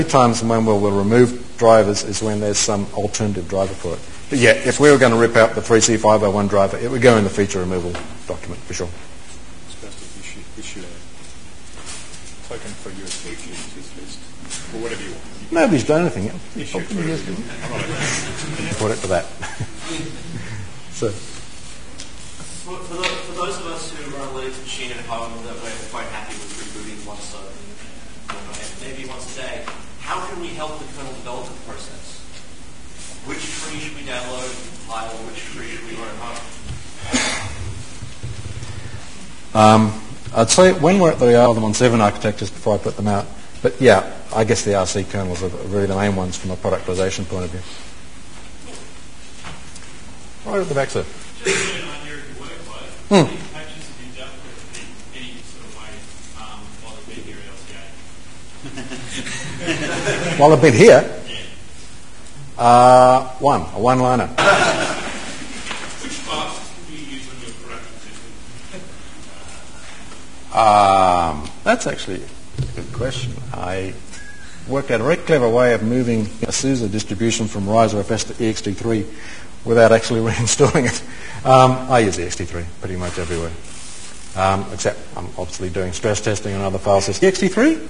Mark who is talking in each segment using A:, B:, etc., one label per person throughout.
A: Times when we'll remove drivers is when there's some alternative driver for it. But yeah, if we were going to rip out the 3C501 driver, it would go in the feature removal document for sure.
B: It's supposed to issue a token for USB list or whatever you want.
A: Nobody's done anything yet. Put it to that. So.
C: For those of us who run a Linux machine at home that we're quite happy with rebooting once maybe once a day, how can we help the kernel development process? Which tree should we download and compile? Which tree should we run at home?
A: I'd say when we're at the Alderman 7 architectures before I put them out, but yeah, I guess the RC kernels are really the main ones from a productization point of view. Right at the back, sir.
D: Just on your workload, any patches have you done with any sort of way while they've been here at LCA?
A: While I've been here?
D: Yeah.
A: A one-liner.
D: Which classes can you use on your production system?
A: That's actually a good question. I worked out a very clever way of moving a SUSE distribution from RiserFS to ext3 without actually reinstalling it. I use ext3 pretty much everywhere, except I'm obviously doing stress testing on other file systems. ext3?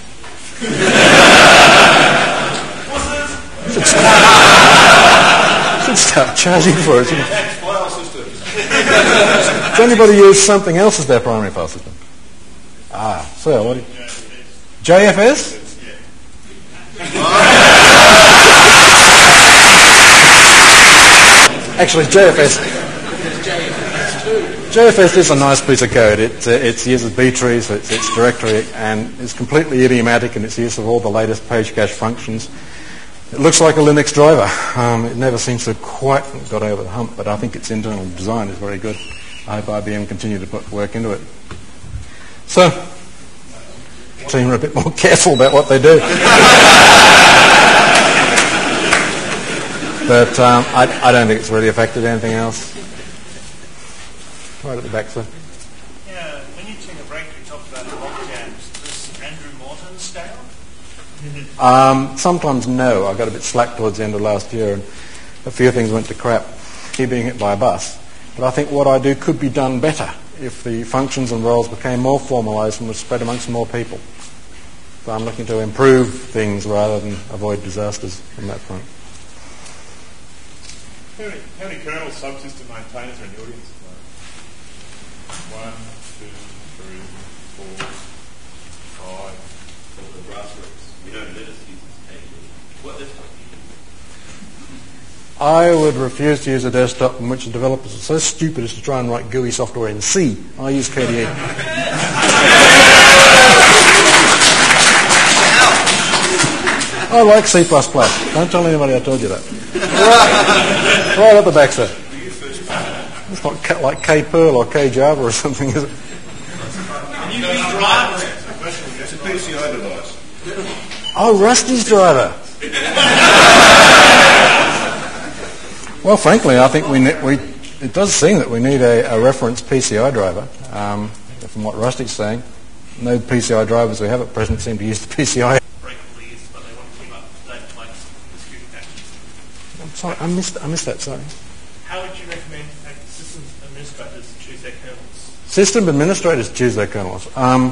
A: Should start charging for it.
B: File systems.
A: Does anybody use something else as their primary file system? So what do you... JFS? Actually, JFS is a nice piece of code. It uses B trees, its directory, and is completely idiomatic in its use of all the latest page cache functions. It looks like a Linux driver. It never seems to have quite got over the hump, but I think its internal design is very good. I hope IBM continue to put work into it. So, team are a bit more careful about what they do. But I don't think it's really affected anything else. Right at the back, sir.
D: Yeah, when you took a break, you talked about logjams. Does Andrew Morton scale?
A: Sometimes no. I got a bit slack towards the end of last year, and a few things went to crap. He being hit by a bus. But I think what I do could be done better if the functions and roles became more formalised and were spread amongst more people. So I'm looking to improve things rather than avoid disasters from that front.
B: How many kernel subsystem maintainers are in the audience? 1, 2, 3, 4, 5.
C: For the grassroots, we don't let us use this. What desktop do you
A: I would refuse to use a desktop in which the developers are so stupid as to try and write GUI software in C. I use KDE. I like C++. Don't tell anybody I told you that. Right at the back, sir. It's not like K-Perl or K-Java or something, is it?
B: It's a PCI device.
A: Oh, Rusty's driver. Well, frankly, I think it does seem that we need a reference PCI driver. From what Rusty's saying, no PCI drivers we have at present seem to use the PCI. I'm sorry, I missed that. Sorry.
D: How would you recommend system administrators choose their kernels?
A: System administrators choose their kernels.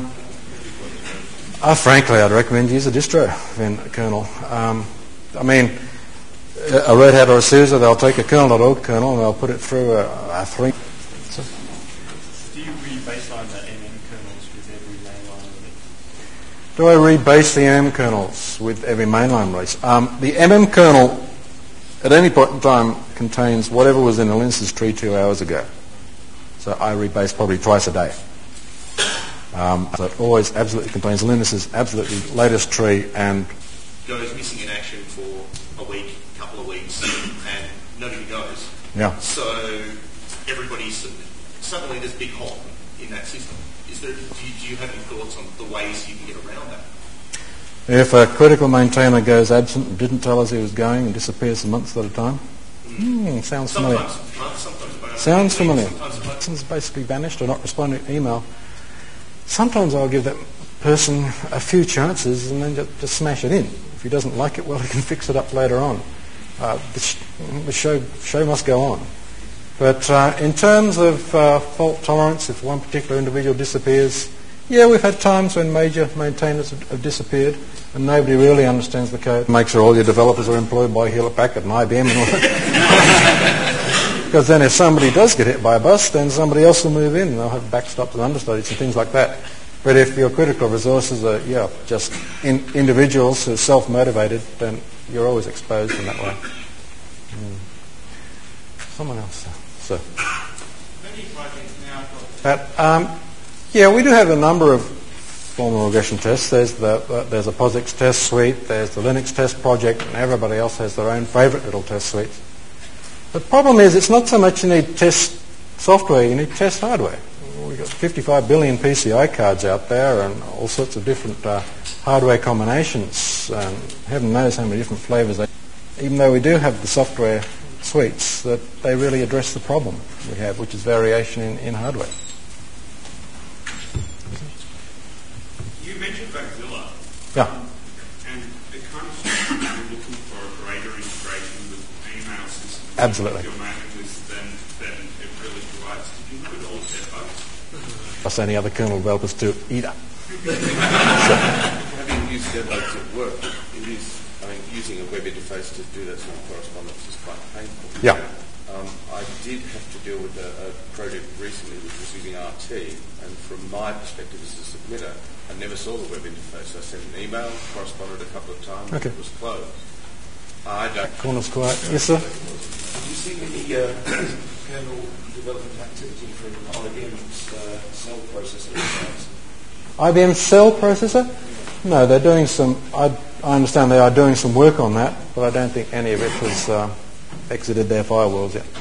A: Frankly, I'd recommend you use a distro than a kernel. I mean, a Red Hat or a SUSE, they'll take a kernel.org kernel and they'll put it through a 3. So,
D: Do you re-baseline the MM kernels with every mainline release?
A: do I rebase the MM kernels with every mainline release? The MM kernel, at any point in time, contains whatever was in a Linus's tree 2 hours ago. So I rebase probably twice a day. So it always absolutely contains Linus's absolutely latest tree and
C: goes missing in action for a week, couple of weeks, and nobody knows.
A: yeah.
C: So everybody's suddenly there's a big hole in that system. Do you have any thoughts on the ways you can get around that?
A: If a critical maintainer goes absent and didn't tell us he was going and disappears for months at a time, sounds familiar.
C: Sometimes months, sometimes
A: Sounds familiar.
C: Sometimes
A: Person's basically vanished or not responding to email. Sometimes I'll give that person a few chances and then just smash it in. If he doesn't like it, well, he can fix it up later on. The show must go on. But in terms of fault tolerance, if one particular individual disappears, yeah, we've had times when major maintainers have disappeared and nobody really understands the code. Make sure all your developers are employed by Hewlett-Packard and IBM and all that. Because then if somebody does get hit by a bus, then somebody else will move in and they'll have backstops and understudies and things like that. But if your critical resources are, just individuals who are self-motivated, then you're always exposed in that way. Someone else. So.
D: Many projects now
A: got we do have a number of formal regression tests. There's a POSIX test suite, there's the Linux test project, and everybody else has their own favourite little test suites. The problem is it's not so much you need test software, you need test hardware. We've got 55 billion PCI cards out there and all sorts of different hardware combinations. Heaven knows how many different flavours. Even though we do have the software suites, that they really address the problem we have, which is variation in hardware.
D: You mentioned Bugzilla.
A: Yeah.
D: And it kind of seems like you're looking for a greater integration with email systems.
A: Absolutely.
D: Your mailing list than it really provides. Did you look at all of their bugs?
A: Plus any other kernel developers do either.
E: Having used Deadbugs at work, using a web interface to do that sort of correspondence is quite painful.
A: Yeah.
E: I did have to deal with a project recently which was using RT, and from my perspective as a submitter, I never saw the web interface. I sent an email, corresponded a couple of times, and it was closed. I don't...
A: Corner's quiet. Yes, sir?
F: Have you seen any kernel development activity from IBM's cell processor?
A: IBM cell processor? No, they're doing some... I understand they are doing some work on that, but I don't think any of it has exited their firewalls yet.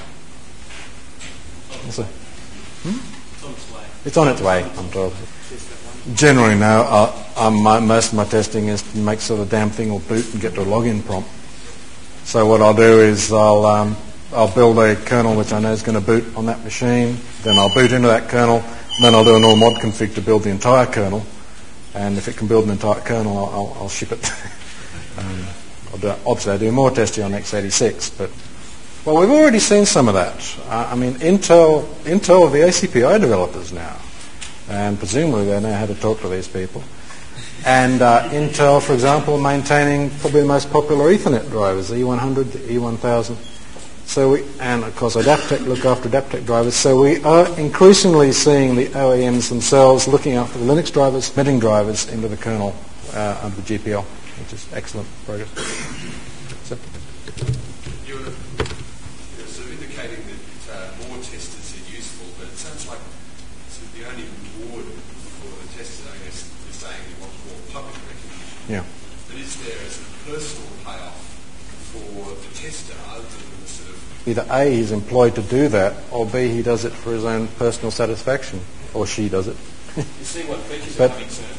A: So, it's on its way, I'm told. Generally, no. Most of my testing is to make sure the damn thing will boot and get to a login prompt. So what I'll do is I'll build a kernel which I know is going to boot on that machine. Then I'll boot into that kernel. And then I'll do a normal mod config to build the entire kernel. And if it can build an entire kernel, I'll ship it. Obviously, I do more testing on x86, but well, we've already seen some of that. Intel are the ACPI developers now, and presumably they know how to talk to these people. And Intel, for example, maintaining probably the most popular Ethernet drivers, the E100, the E1000. And of course, Adaptec look after Adaptec drivers. So we are increasingly seeing the OEMs themselves looking after the Linux drivers, fitting drivers into the kernel under the GPL, which is excellent progress. So.
F: You're sort of indicating that more testers are useful, but it sounds like sort of the only reward for the tester, I guess, is saying you want more public recognition.
A: Yeah.
F: But is there a sort of personal payoff for the tester other than the sort of...
A: Either A, he's employed to do that, or B, he does it for his own personal satisfaction, or she does it.
C: You see what features are coming soon?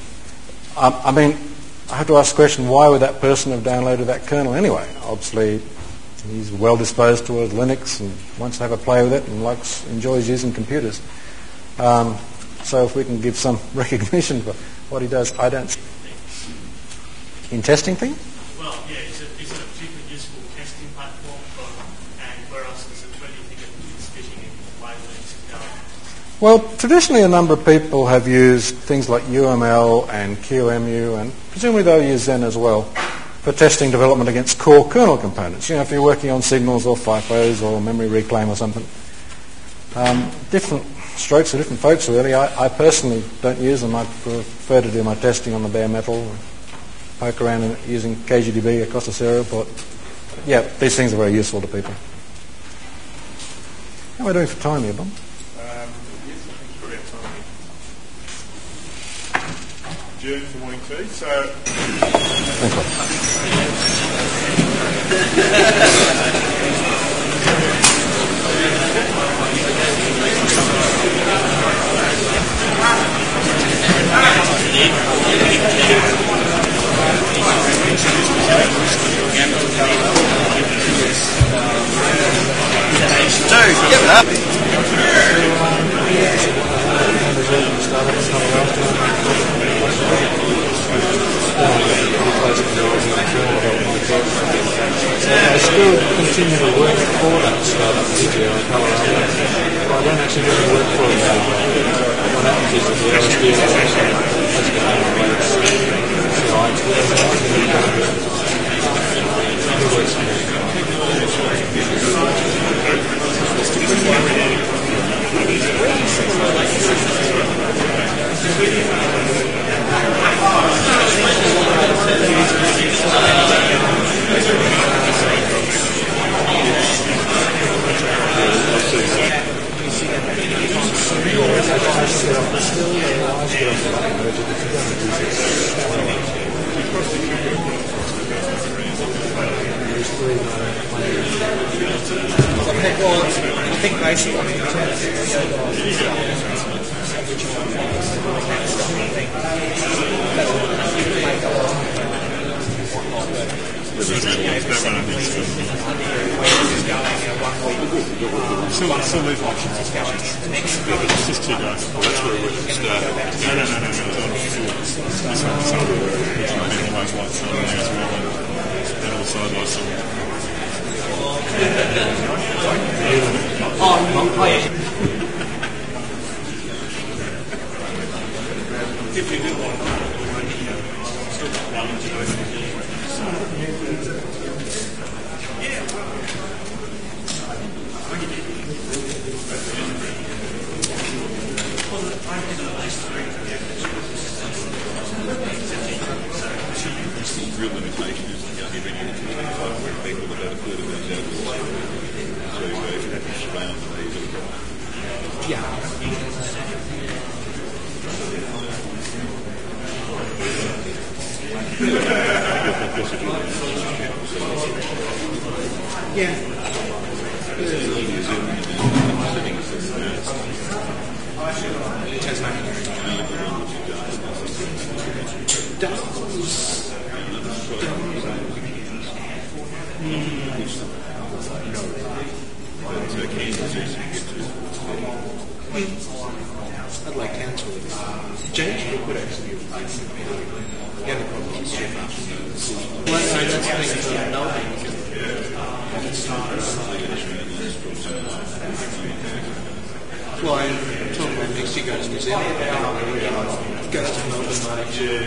A: I have to ask the question, why would that person have downloaded that kernel anyway? Obviously, he's well disposed towards Linux and wants to have a play with it and enjoys using computers. So if we can give some recognition for what he does, I don't... In testing things?
D: Well, yeah, is it a particularly useful testing platform and where else is it? Where do you think it's fitting in the way that it's going?
A: Well, traditionally a number of people have used things like UML and QEMU, and presumably they'll use Zen as well for testing development against core kernel components. If you're working on signals or FIFOs or memory reclaim or something. Different strokes for different folks, really. I personally don't use them. I prefer to do my testing on the bare metal, poke around in using KGDB across the serial port. Yeah, these things are very useful to people. How am I doing for time here, Bob?
B: Adjourn for morning tea. So,
A: Thanks,
C: Give it up.
A: Bob. still continue to work for that startup studio in Colorado. I don't actually really work for it anymore. What happens is that the LSD has
G: I think basically
B: Still leave options discussions. It's just two guys. Well, that's where we start. No. This one, anyways, like something as well, and all side by side. If you do want to, still got one to go. Real limitation is that you're getting into the time where people that have thought about that. So if you push around
G: I'd like to answer it. James would actually replace it. The other problem is well, that's the thing for Melbourne. Well, I'm talking about next year goes to New Zealand. Goes to Melbourne next year.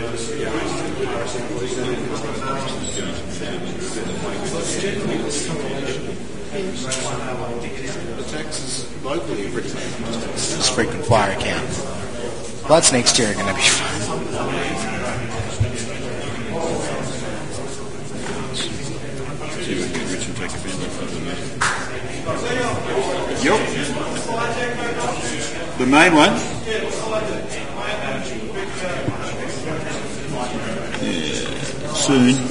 G: The taxes locally are pretty
H: This frequent flyer account. Lots next year are going to be fun.
B: See if we can get Rich and take a bend off of the meeting.
I: Yep. The main one?
B: Yeah, soon.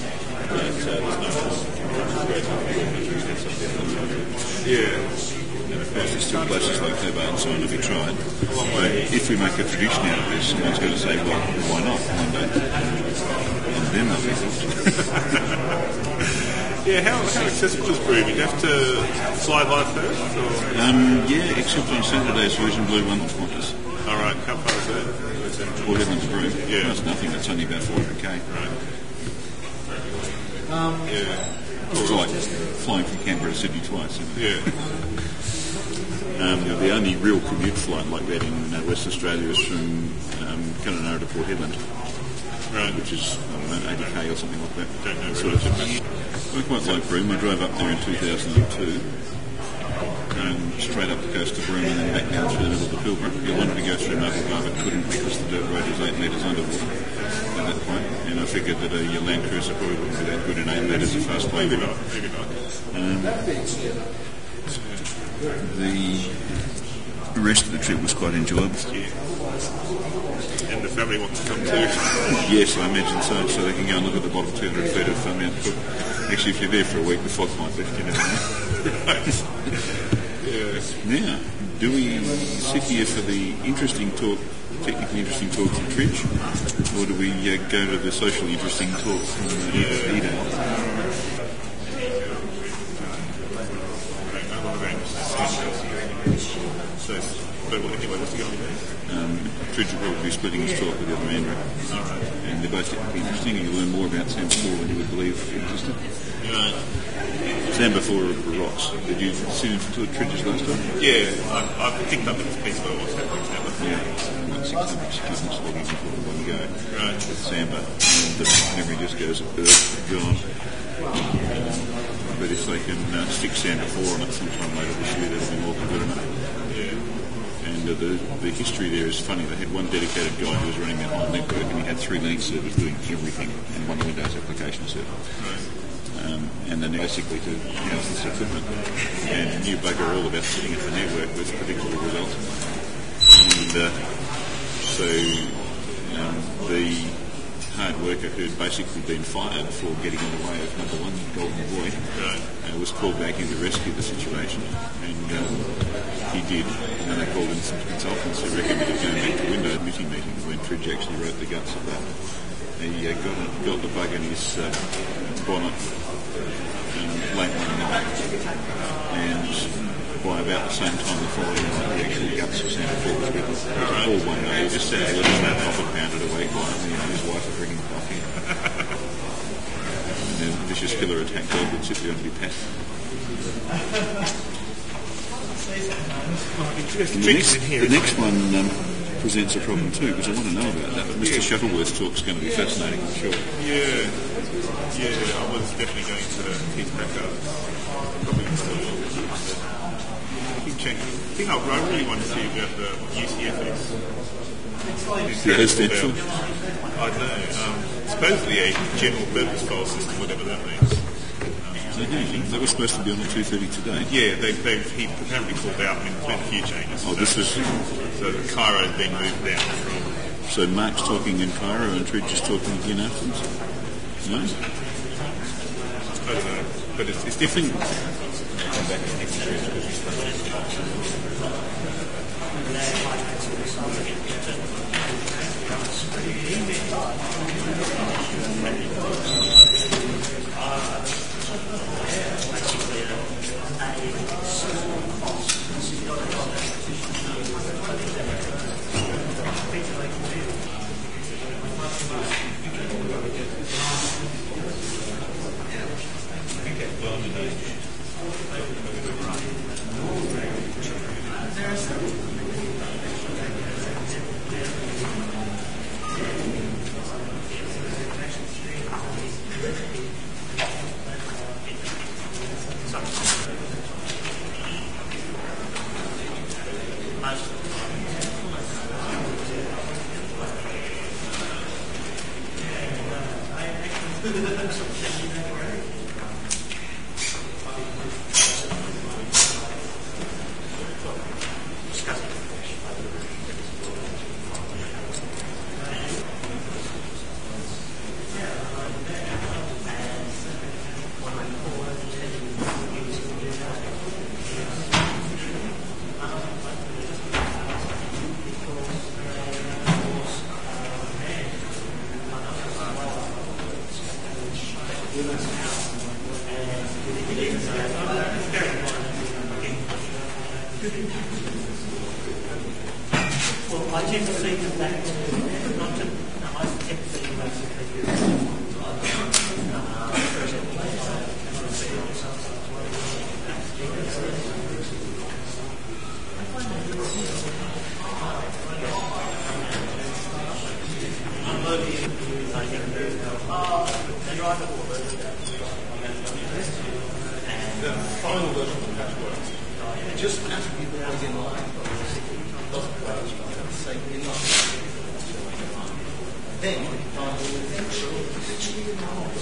I: Yeah.
B: And of course, there's still places like Hobart and so on to be tried. But if we make a tradition out of this, someone's going to say, well, why not one day? And then they'll be hooked.
I: Yeah, how accessible is Broome? You have to fly by first? Or?
B: Yeah, except on Saturdays, Vision Blue runs Qantas.
I: All right, how far is that?
B: Port Hedland to Broome.
I: Yeah.
B: That's nothing, that's only about 400k.
I: Right. Yeah.
B: It's like flying from Canberra to Sydney twice.
I: Yeah.
B: The only real commute flight like that in West Australia is from Kununurra to Port Hedland,
I: Right.
B: which is, I don't know, 80k or something like that.
I: Don't know
B: Sort of. I quite like Broome. I drove up there in 2002, straight up the coast of Broome and then back down through the middle of the Pilbara. You wanted to go through Noble but couldn't because the dirt road was 8 metres underwater at that point. And I figured that your Land Cruiser probably wouldn't be that good in 8 metres of fast plane.
I: Maybe not.
B: The rest of the trip was quite enjoyable.
I: Yeah. And the family wants to come too.
B: Yes, I imagine so. So they can go and look at the bottom 200 feet of Mount Cook. Actually, if you're there for a week, the fog might lift, you never know.
I: Right. Yeah.
B: Now, do we sit here for the interesting talk, technically interesting talk from Tridge, or do we go to the socially interesting talk from Eden?
I: So, but anyway, what's he going to do?
B: Tridge will probably be splitting his talk with the other Andrew. And they're both technically interesting, and you'll learn more about Sam Paul than you would believe existed.
I: Right.
J: Samba 4 rocks. Did you see him to Tridges last time?
I: Yeah, I picked up his piece, but I was happy with Samba.
J: Yeah, like 600 students logging for one go.
I: Right.
J: With Samba. And the memory just goes gone. But if they can stick Samba 4 on it sometime later this year, that'll be more than good enough.
I: Yeah.
J: And the history there is funny. They had one dedicated guy who was running that whole network, and he had 3 Linux servers doing everything, and one Windows application server.
I: Right.
J: And then basically to house this equipment. And new bugger all about sitting at the network with predictable results. And so the hard worker who'd basically been fired for getting in the way of number one golden boy was called back in to rescue the situation, and he did. And they called in some consultants who recommended going back to Windows meeting when Tridge actually wrote the guts of that. He got the bug in his bonnet late one night, and by about the same time the following night, the actual guts of Santa 4 was with him. All one day, he just sat there with that coffin pounded away quietly, and his wife was bringing coffee. And then vicious killer attack dog would sit there and be patted. The next one presents a problem too, because I want to know about that. But Mr. Shuttleworth's talk's going to be fascinating, I'm sure.
I: Yeah, I was definitely going to keep back up. Probably still keep checking. The thing I really want to see about the UCFS. I don't know. Supposedly a general purpose file system, whatever that means.
J: That was supposed to be on the 2:30 today.
I: Yeah, he apparently pulled out and made a few changes.
J: Oh, this is...
I: So Cairo's been moved down from...
J: So Mark's talking in Cairo and Tridge is talking again afterwards? No?
I: I don't know, but it's different.
D: Well, I tend to think of that not to... No, I tend to think
F: The final version of the patch works. Just as people always in line, doesn't work, say in line. Then you can find all the things literally in line.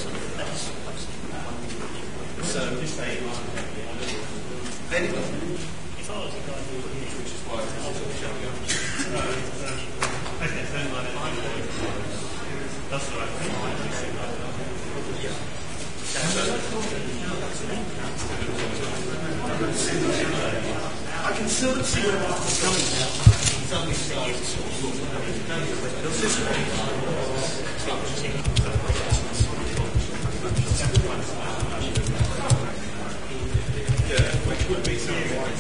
F: So then which is why it's showing up.
D: that's the right thing.
F: I can sort of see where Mark's going now. Suddenly started to sort of look this way. Yeah, which would be something like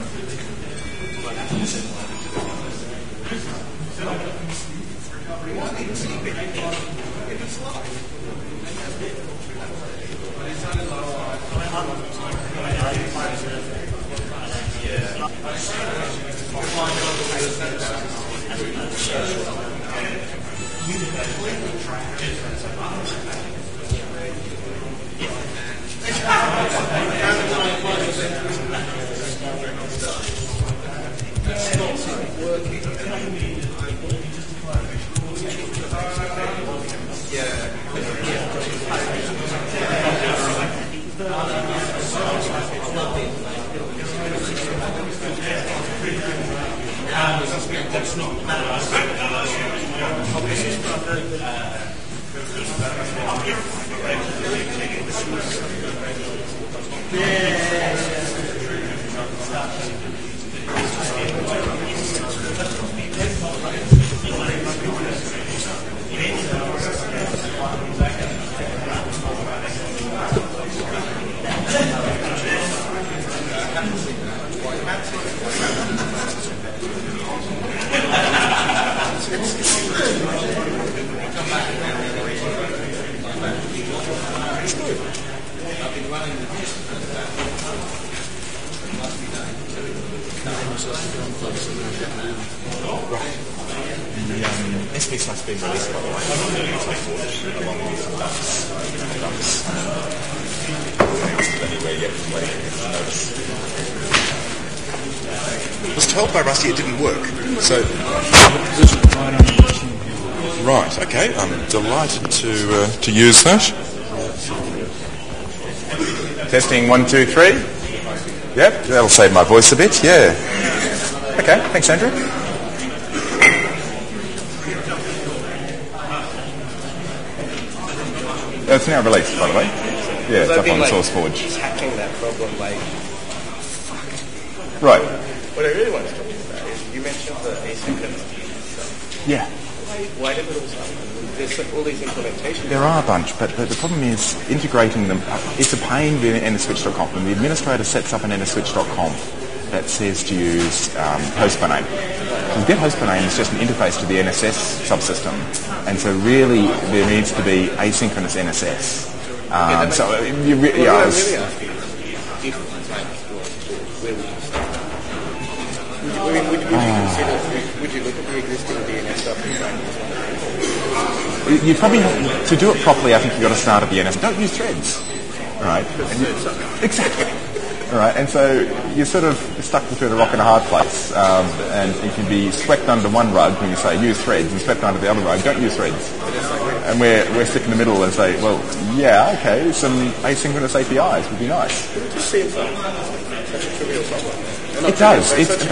F: why didn't see if it's live? But it's only like
K: SB has been released, by the way, along with some dumps. I was told by Rusty it didn't work. So, right, okay, I'm delighted to use that. Testing 1, 2, 3. Yep, that'll save my voice a bit. Yeah. Okay, thanks, Andrew. It's now released, by the way. Yeah, it's up on SourceForge.
G: Tackling that problem,
K: Right.
G: What I really want to talk about is you mentioned the asynchronous stuff.
K: Yeah.
G: Why did it all start? There's all these implementations.
K: There are a bunch, but the problem is integrating them. It's a pain with NSSwitch.conf. When the administrator sets up an NSSwitch.conf that says to use host by name. The get host by name is just an interface to the NSS subsystem, and so really there needs to be asynchronous NSS.
G: Would you look at the existing DNS stuff and try and use one?
K: You probably, to do it properly, I think you've got to start at the NS. Don't use threads, right? Exactly. All right, and so you're sort of stuck between a rock and a hard place, and it can be swept under one rug when you say use threads, and swept under the other rug, don't use threads. And we're stuck in the middle and say, well, yeah, okay, some asynchronous APIs would be nice.
G: It just seems like such a trivial problem.
K: It does.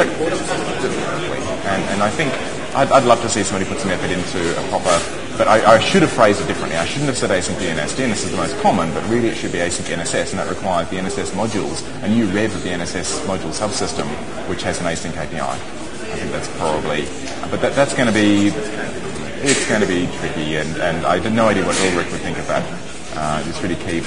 K: And I think I'd love to see somebody put some effort into a proper. But I should have phrased it differently. I shouldn't have said async DNS. DNS is the most common, but really it should be async NSS, and that requires the NSS modules, a new rev of the NSS module subsystem, which has an async API. I think that's probably, but that's going to be, it's going to be tricky, and I had no idea what Ulrich would think of that. It's really key.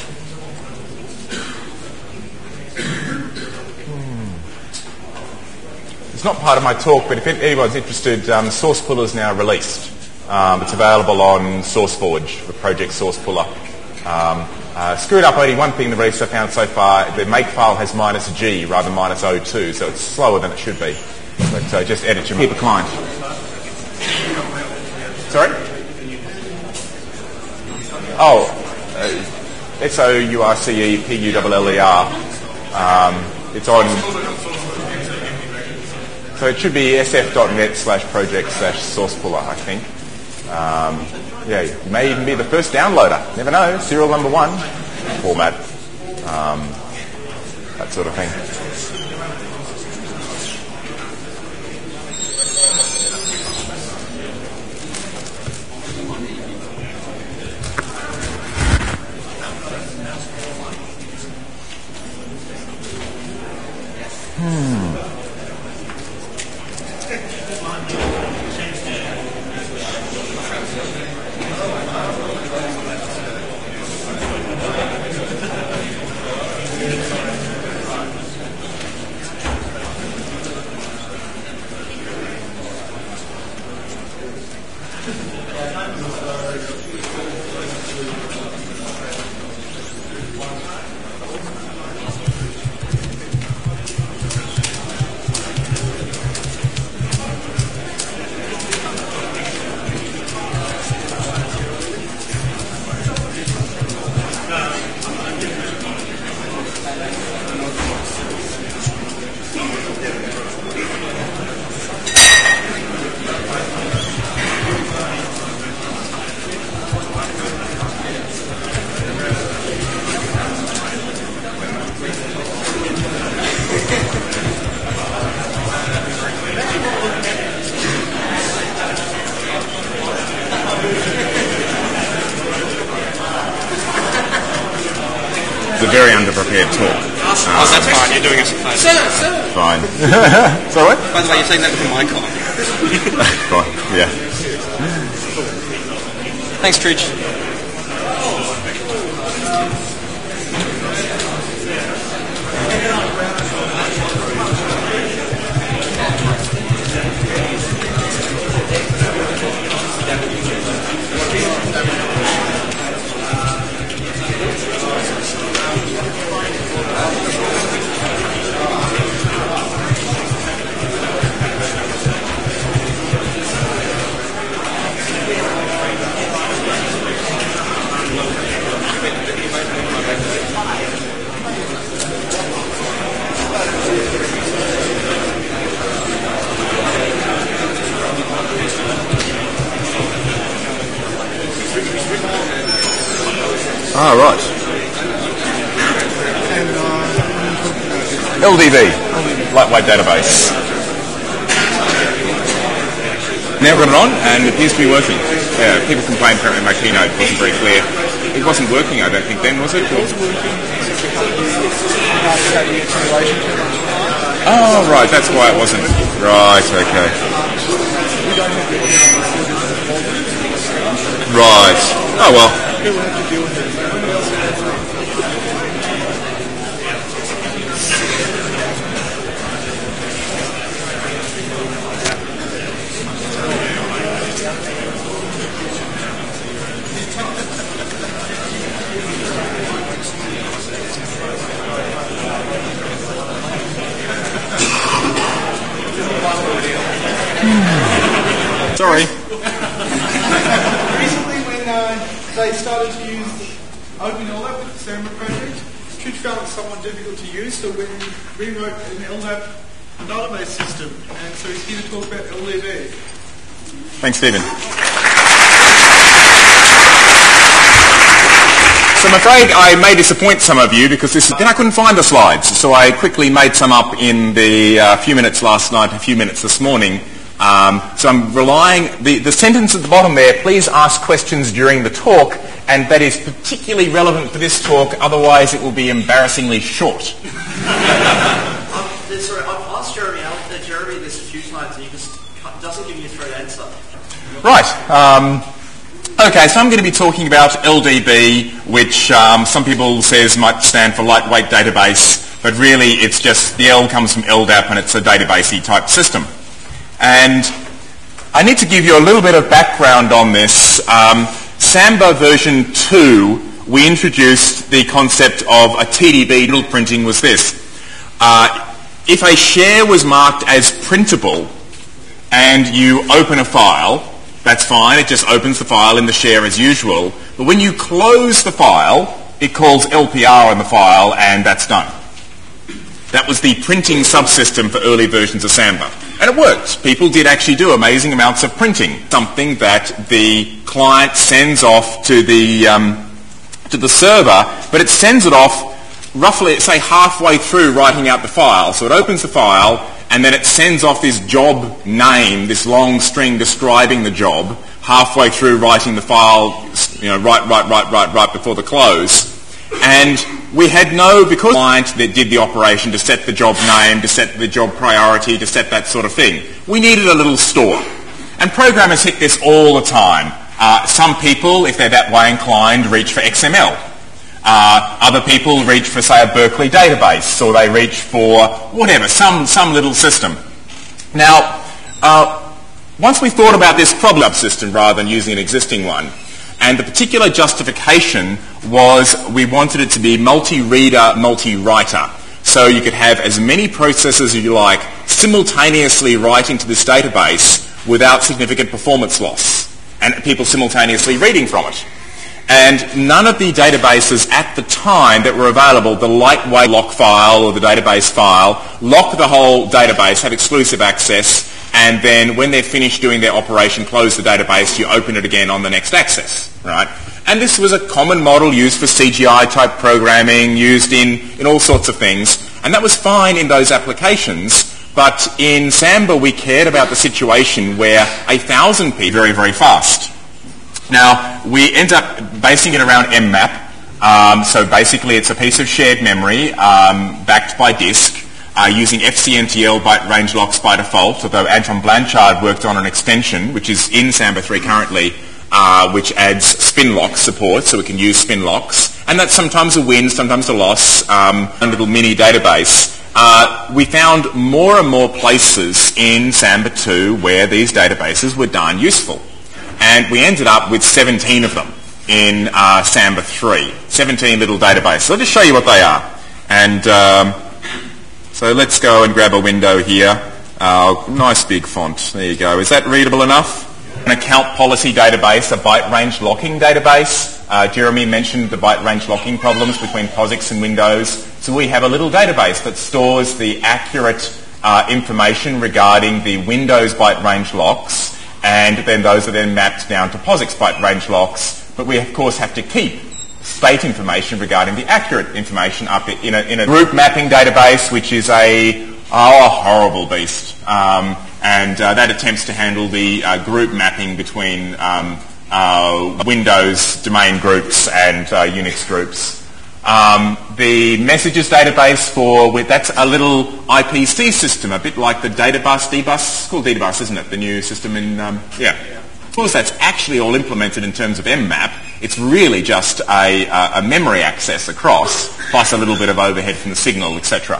K: It's not part of my talk, but if anyone's interested, SourcePuller is now released. It's available on SourceForge, for Project SourcePuller. Screwed up only one thing the release I've found so far. The make file has -G rather than -02, so it's slower than it should be. But just edit your... Keep a client. Sorry? Oh, SOURCEPULLER. It's on... So it should be sf.net/project/SourcePuller, I think. Yeah, you may even be the first downloader. Never know. Serial number 1 format. That sort of thing. It's a very underprepared talk.
G: That's fine. You're doing us a favour.
K: Fine. Sorry, what?
G: By the way, you're saying that with a mic on.
K: Fine. Yeah.
G: Thanks, Tridge.
K: Ah, right. LDB, lightweight database. Now got it on, and it appears to be working. Yeah, people complained apparently my keynote wasn't very clear. It wasn't working, I don't think, then, was it? It was working. Oh, right, that's why it wasn't. Right, okay. Right. Oh, well. Sorry.
L: Recently, when they started to use OpenLDAP with the Samba project, Tridge found it somewhat difficult to use, so when we rewrote an LDAP database system, and so he's here to talk about LDB.
K: Thanks, Stephen. So I'm afraid I may disappoint some of you because then I couldn't find the slides, so I quickly made some up in the few minutes last night, a few minutes this morning. So I'm relying, the sentence at the bottom there, please ask questions during the talk, and that is particularly relevant for this talk, otherwise it will be embarrassingly short.
C: Sorry, I've asked Jeremy this a few times and he just doesn't give me a straight answer.
K: Right. Okay, so I'm going to be talking about LDB, which some people says might stand for lightweight database, but really it's just, the L comes from LDAP and it's a database-y type system. And I need to give you a little bit of background on this. Samba version 2, we introduced the concept of a TDB. Little printing was this. If a share was marked as printable and you open a file, that's fine, it just opens the file in the share as usual. But when you close the file, it calls LPR on the file and that's done. That was the printing subsystem for early versions of Samba. And it worked. People did actually do amazing amounts of printing, something that the client sends off to the server, but it sends it off roughly, say, halfway through writing out the file. So it opens the file, and then it sends off this job name, this long string describing the job, halfway through writing the file, right before the close. And we had because the client that did the operation to set the job name, to set the job priority, to set that sort of thing, we needed a little store. And programmers hit this all the time. Some people, if they're that way inclined, reach for XML. Other people reach for, say, a Berkeley database, or they reach for whatever, some little system. Now, once we thought about this problem system rather than using an existing one, and the particular justification was we wanted it to be multi-reader, multi-writer. So you could have as many processes as you like simultaneously writing to this database without significant performance loss, and people simultaneously reading from it. And none of the databases at the time that were available, the lightweight lock file or the database file, lock the whole database, have exclusive access, and then when they're finished doing their operation, close the database, you open it again on the next access, right? And this was a common model used for CGI-type programming, used in all sorts of things, and that was fine in those applications, but in Samba we cared about the situation where 1,000 people very, very fast. Now, we end up basing it around mmap. So basically it's a piece of shared memory backed by disk using FCNTL byte range locks by default, although Anton Blanchard worked on an extension which is in Samba 3 currently which adds spin lock support, so we can use spin locks. And that's sometimes a win, sometimes a loss, a little mini database. We found more and more places in Samba 2 where these databases were darn useful. And we ended up with 17 of them in Samba 3. 17 little databases. I'll just show you what they are. And so let's go and grab a window here. Nice big font. There you go. Is that readable enough? An account policy database, a byte range locking database. Jeremy mentioned the byte range locking problems between POSIX and Windows. So we have a little database that stores the accurate information regarding the Windows byte range locks, and then those are then mapped down to POSIX byte range locks. But we, of course, have to keep state information regarding the accurate information up in a group mapping database, which is a horrible beast. And that attempts to handle the group mapping between Windows domain groups and Unix groups. The messages database that's a little IPC system, a bit like the Databus, it's called DBus, isn't it? The new system in, Of course, that's actually all implemented in terms of mmap. It's really just a memory access across, plus a little bit of overhead from the signal, etc.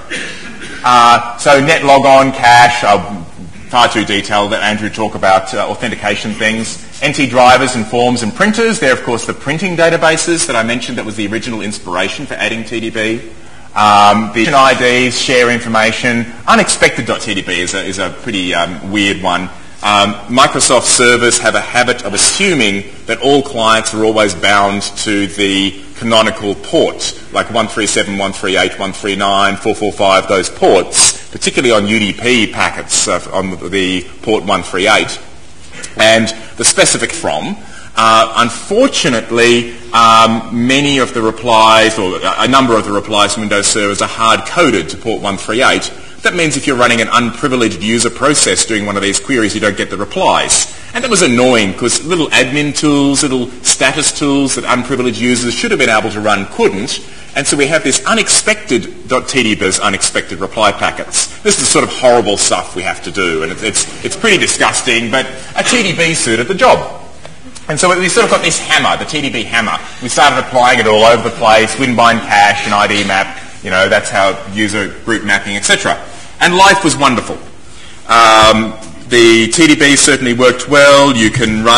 K: So net logon, cache, far too detailed. Let Andrew talk about authentication things. NT drivers and forms and printers. They're, of course, the printing databases that I mentioned that was the original inspiration for adding TDB. The IDs, share information. Unexpected.tdb is a pretty weird one. Microsoft servers have a habit of assuming that all clients are always bound to the canonical port, like 137, 138, 139, 445, those ports, particularly on UDP packets on the port 138. And the specific from, unfortunately, many of the replies, or a number of the replies from Windows servers are hard-coded to port 138. That means if you're running an unprivileged user process doing one of these queries, you don't get the replies. And that was annoying because little admin tools, little status tools that unprivileged users should have been able to run couldn't. And so we have this unexpected.tdb's unexpected reply packets. This is the sort of horrible stuff we have to do, and it's pretty disgusting, but a TDB suited the job. And so we sort of got this hammer, the TDB hammer. We started applying it all over the place, Winbind cache and ID map, that's how user group mapping, etc. And life was wonderful. The TDB certainly worked well. You can run